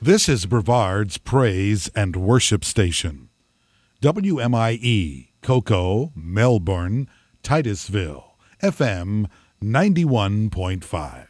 This is Brevard's Praise and Worship Station. WMIE, Cocoa, Melbourne, Titusville, FM 91.5.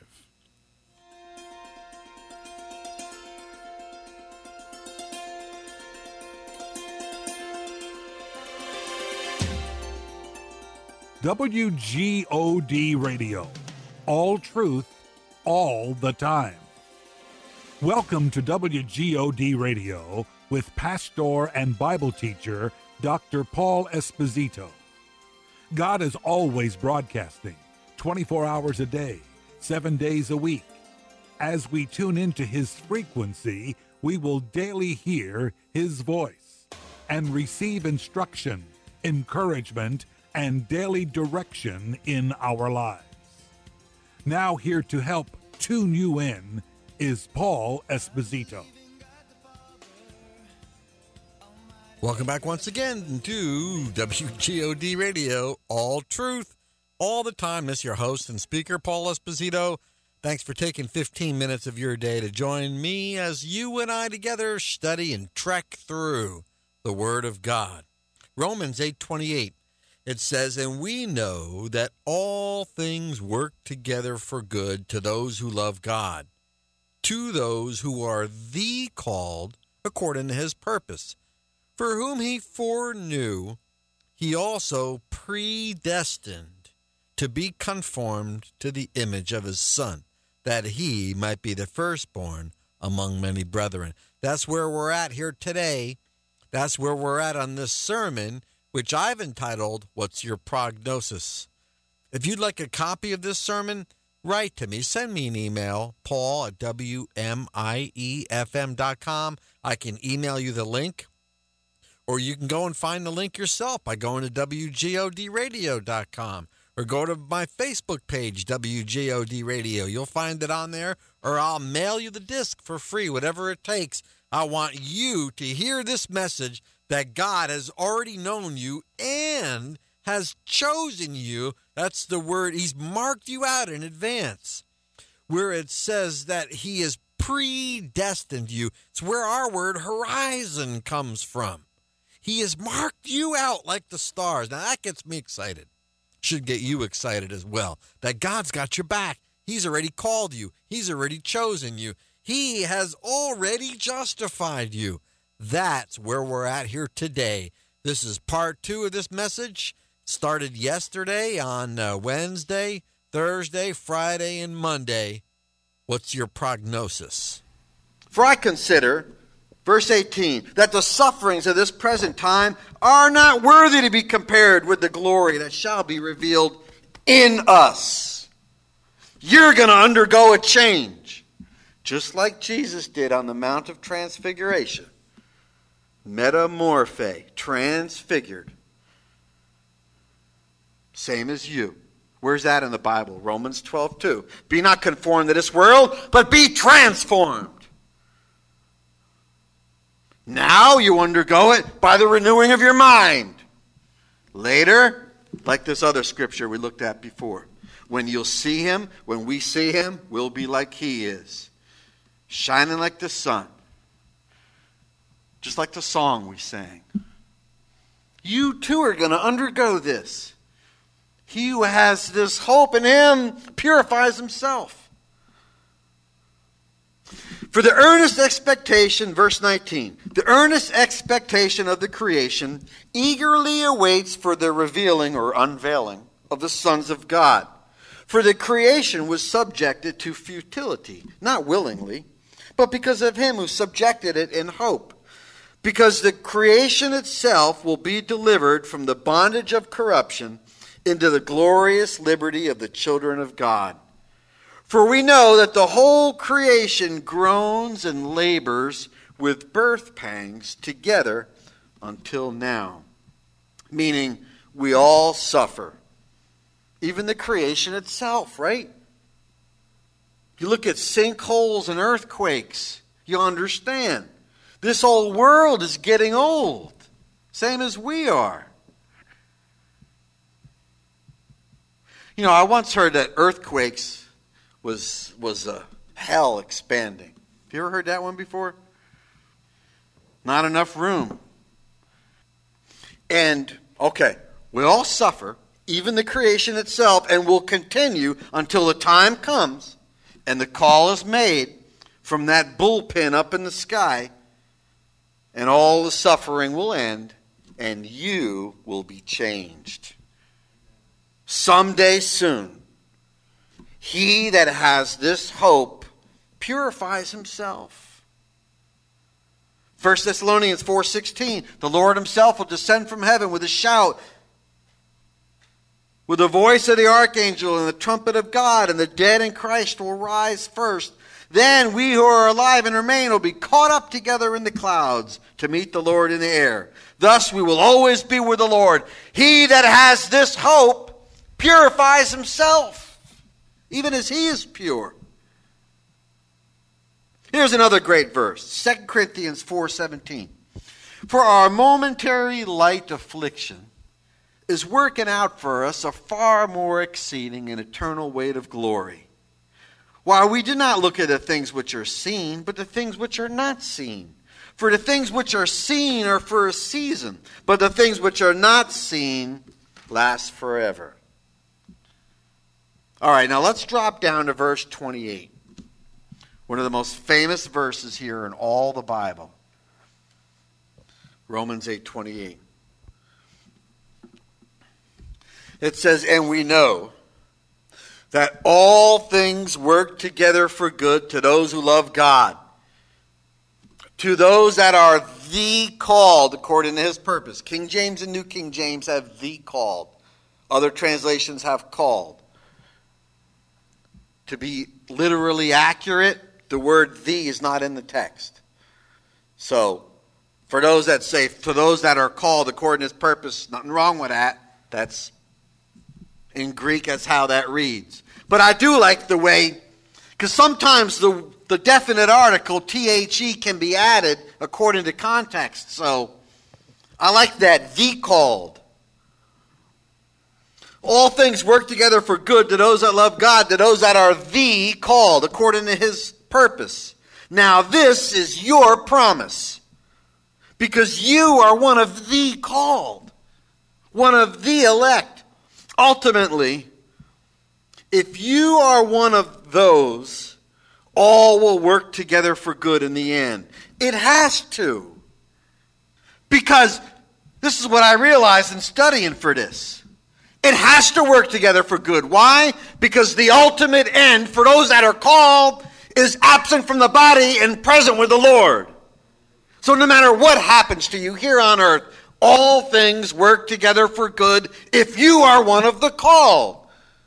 WGOD Radio. All truth, all the time. Welcome to WGOD Radio with pastor and Bible teacher Dr. Paul Esposito. God is always broadcasting 24 hours a day, 7 days a week. As we tune into his frequency, we will daily hear his voice and receive instruction, encouragement, and daily direction in our lives. Now here to help tune you in is Paul Esposito. Welcome back once again to WGOD Radio, all truth, all the time. This is your host and speaker, Paul Esposito. Thanks for taking 15 minutes of your day to join me as you and I together study and trek through the Word of God. Romans 8:28. It says, "And we know that all things work together for good to those who love God, to those who are the called according to his purpose. For whom he foreknew, he also predestined to be conformed to the image of his Son, that he might be the firstborn among many brethren." That's where we're at here today. That's where we're at on this sermon, which I've entitled, "What's Your Prognosis?" If you'd like a copy of this sermon, write to me. Send me an email, paul@wmiefm.com. I can email you the link, or you can go and find the link yourself by going to wgodradio.com, or go to my Facebook page, WGOD Radio. You'll find it on there, or I'll mail you the disc for free, whatever it takes. I want you to hear this message that God has already known you and has chosen you. That's the word. He's marked you out in advance, where it says that he has predestined you. It's where our word horizon comes from. He has marked you out like the stars. Now, that gets me excited. Should get you excited as well, that God's got your back. He's already called you. He's already chosen you. He has already justified you. That's where we're at here today. This is part 2 of this message. Started yesterday on Wednesday, Thursday, Friday, and Monday. What's your prognosis? For I consider, verse 18, that the sufferings of this present time are not worthy to be compared with the glory that shall be revealed in us. You're going to undergo a change, just like Jesus did on the Mount of Transfiguration. Metamorphe, transfigured. Same as you. Where's that in the Bible? Romans 12:2. Be not conformed to this world, but be transformed. Now you undergo it by the renewing of your mind. Later, like this other scripture we looked at before, when you'll see him, when we see him, we'll be like he is, shining like the sun. Just like the song we sang. You too are going to undergo this. He who has this hope in him purifies himself. For the earnest expectation, verse 19, the earnest expectation of the creation eagerly awaits for the revealing or unveiling of the sons of God. For the creation was subjected to futility, not willingly, but because of him who subjected it in hope. Because the creation itself will be delivered from the bondage of corruption into the glorious liberty of the children of God. For we know that the whole creation groans and labors with birth pangs together until now. Meaning, we all suffer. Even the creation itself, right? You look at sinkholes and earthquakes, you understand. This whole world is getting old, same as we are. You know, I once heard that earthquakes was a hell expanding. Have you ever heard that one before? Not enough room. And, okay, we all suffer, even the creation itself, and will continue until the time comes and the call is made from that bullpen up in the sky, and all the suffering will end, and you will be changed. Someday soon, he that has this hope purifies himself. 1 Thessalonians 4:16, the Lord himself will descend from heaven with a shout, with the voice of the archangel and the trumpet of God, and the dead in Christ will rise first. Then we who are alive and remain will be caught up together in the clouds to meet the Lord in the air. Thus we will always be with the Lord. He that has this hope purifies himself, even as he is pure. Here's another great verse, 2 Corinthians 4:17. For our momentary light affliction is working out for us a far more exceeding and eternal weight of glory. While we do not look at the things which are seen, but the things which are not seen. For the things which are seen are for a season, but the things which are not seen last forever. All right, now let's drop down to verse 28. One of the most famous verses here in all the Bible. Romans 8:28. It says, and we know that all things work together for good to those who love God, to those that are the called according to his purpose. King James and New King James have the called. Other translations have called. To be literally accurate, the word "the" is not in the text. So, for those that say, to those that are called according to his purpose, nothing wrong with that. That's, in Greek, that's how that reads. But I do like the way, because sometimes the definite article, "the," can be added according to context. So, I like that, the called. All things work together for good to those that love God, to those that are the called, according to his purpose. Now this is your promise, because you are one of the called, one of the elect. Ultimately, if you are one of those, all will work together for good in the end. It has to. Because this is what I realized in studying for this. It has to work together for good. Why? Because the ultimate end for those that are called is absent from the body and present with the Lord. So no matter what happens to you here on earth, all things work together for good if you are one of the called.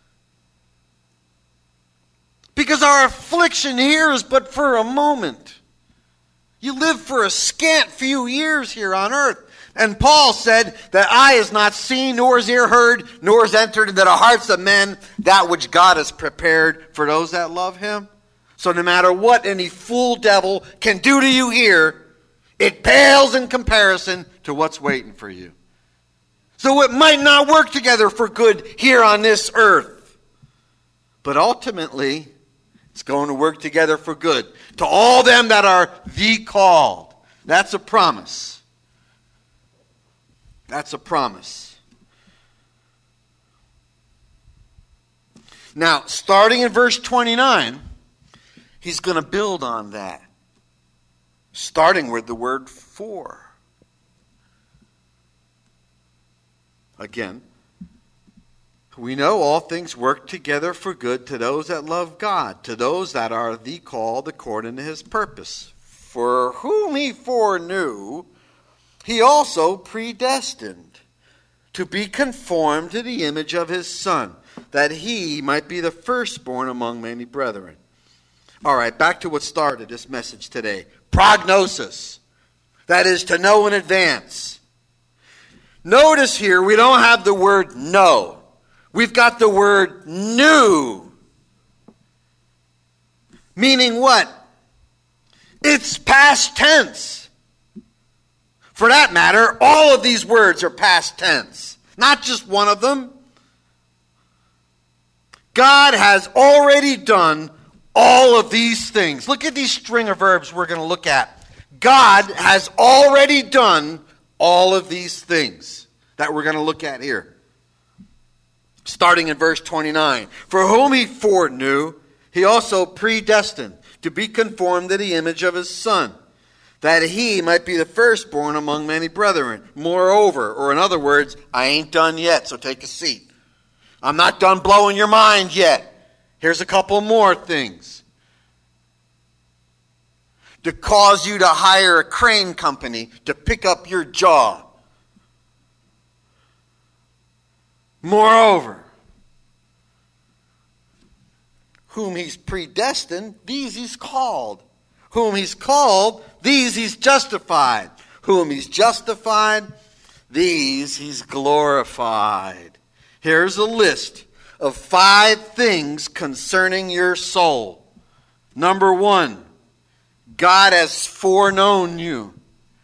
Because our affliction here is but for a moment. You live for a scant few years here on earth. And Paul said that eye has not seen, nor has ear heard, nor has entered into the hearts of men that which God has prepared for those that love him. So no matter what any fool devil can do to you here, it pales in comparison to what's waiting for you. So it might not work together for good here on this earth. But ultimately, it's going to work together for good to all them that are the called. That's a promise. That's a promise. Now, starting in verse 29, he's going to build on that. Starting with the word "for." Again, we know all things work together for good to those that love God, to those that are the called according to his purpose. For whom he foreknew, he also predestined to be conformed to the image of his Son, that he might be the firstborn among many brethren. All right, back to what started this message today. Prognosis. That is to know in advance. Notice here we don't have the word "know." We've got the word "knew." Meaning what? It's past tense. For that matter, all of these words are past tense. Not just one of them. God has already done all of these things. Look at these string of verbs we're going to look at. God has already done all of these things that we're going to look at here. Starting in verse 29. For whom he foreknew, he also predestined to be conformed to the image of his Son, that he might be the firstborn among many brethren. Moreover, or in other words, I ain't done yet, so take a seat. I'm not done blowing your mind yet. Here's a couple more things. To cause you to hire a crane company to pick up your jaw. Moreover, whom he's predestined, these he's called. Whom he's called, these he's justified. Whom he's justified, these he's glorified. Here's a list of 5 things concerning your soul. Number 1, God has foreknown you.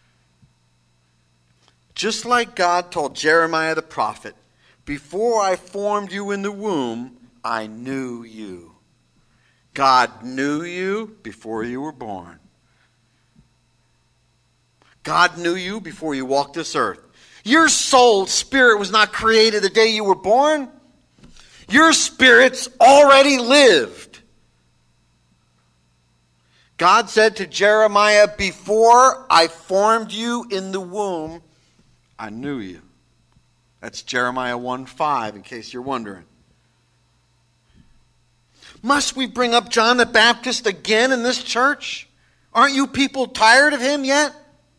Just like God told Jeremiah the prophet, before I formed you in the womb, I knew you. God knew you before you were born. God knew you before you walked this earth. Your soul, spirit was not created the day you were born. Your spirit's already lived. God said to Jeremiah, before I formed you in the womb, I knew you. That's Jeremiah 1:5, in case you're wondering. Must we bring up John the Baptist again in this church? Aren't you people tired of him yet?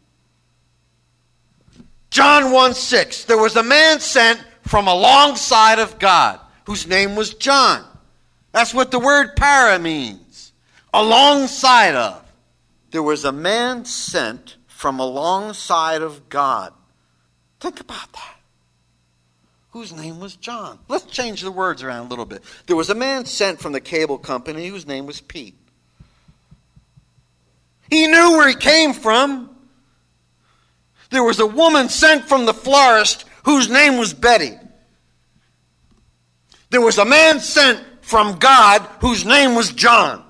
John 1:6, there was a man sent from alongside of God, whose name was John. That's what the word para means. Alongside of. There was a man sent from alongside of God. Think about that. Whose name was John. Let's change the words around a little bit. There was a man sent from the cable company whose name was Pete. He knew where he came from. There was a woman sent from the florist whose name was Betty. There was a man sent from God whose name was John.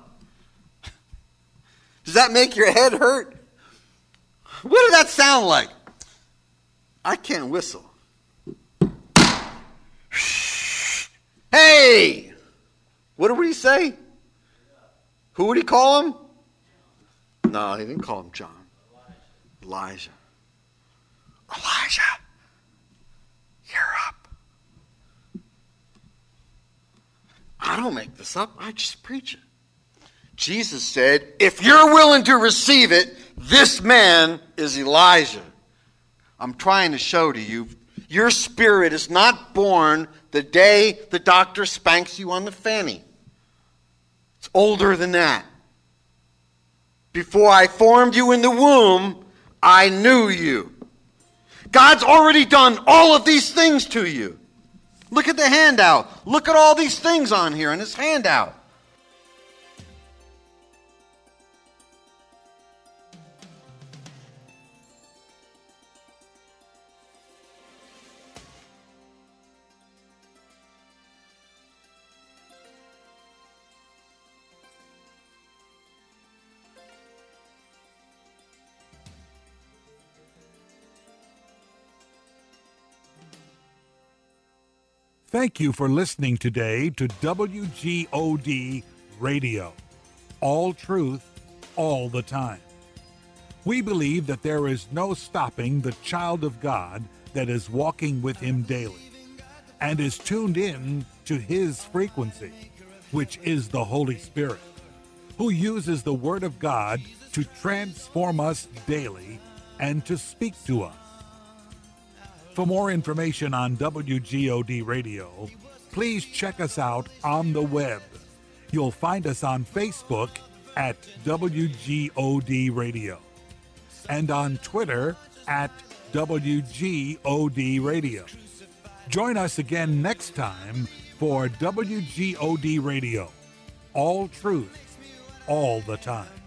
Does that make your head hurt? What did that sound like? I can't whistle. Hey! What did he say? Who would he call him? No, he didn't call him John. Elijah. Elijah, you're up. I don't make this up. I just preach it. Jesus said, if you're willing to receive it, this man is Elijah. I'm trying to show to you, your spirit is not born the day the doctor spanks you on the fanny. It's older than that. Before I formed you in the womb, I knew you. God's already done all of these things to you. Look at the handout. Look at all these things on here in this handout. Thank you for listening today to WGOD Radio. All truth, all the time. We believe that there is no stopping the child of God that is walking with him daily and is tuned in to his frequency, which is the Holy Spirit, who uses the Word of God to transform us daily and to speak to us. For more information on WGOD Radio, please check us out on the web. You'll find us on Facebook at WGOD Radio and on Twitter at WGOD Radio. Join us again next time for WGOD Radio. All truth, all the time.